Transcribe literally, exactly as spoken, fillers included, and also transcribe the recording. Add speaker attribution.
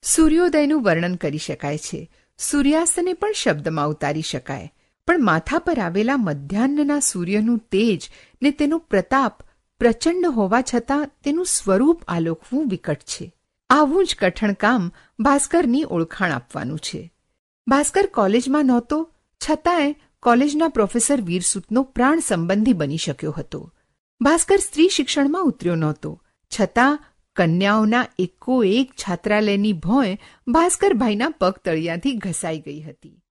Speaker 1: સૂર્યોદયનું વર્ણન કરી શકાય છે, સૂર્યાસ્તને પણ શબ્દમાં ઉતારી શકાય, પણ માથા પર આવેલા મધ્યાહ્નના સૂર્યનું તેજ ને તેનો પ્રતાપ પ્રચંડ હોવા છતાં તેનું સ્વરૂપ આલોકવું વિકટ છે. આવું જ કઠણ કામ ભાસ્કરની ઓળખાણ આપવાનું છે. ભાસ્કર કોલેજમાં નહોતો, છતાંય કોલેજના પ્રોફેસર વીરસુતનો પ્રાણ સંબંધી બની શક્યો હતો. ભાસ્કર સ્ત્રી શિક્ષણમાં ઉતર્યો નહોતો, છતાં કન્યાઓના એકો એક છાત્રાલયની ભોંય ભાસ્કરભાઈના પગ તળિયાથી ઘસાઈ ગઈ હતી.